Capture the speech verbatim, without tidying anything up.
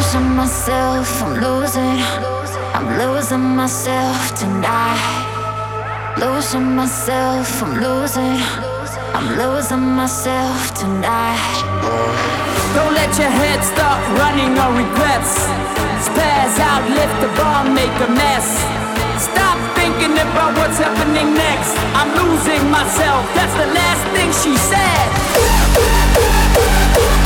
losing myself, I'm losing, I'm losing myself tonight. Losing myself, I'm losing, I'm losing myself tonight. Don't let your head start running on regrets. Spaz out, lift the bar, make a mess. Stop thinking about what's happening next. I'm losing myself, that's the last thing she said.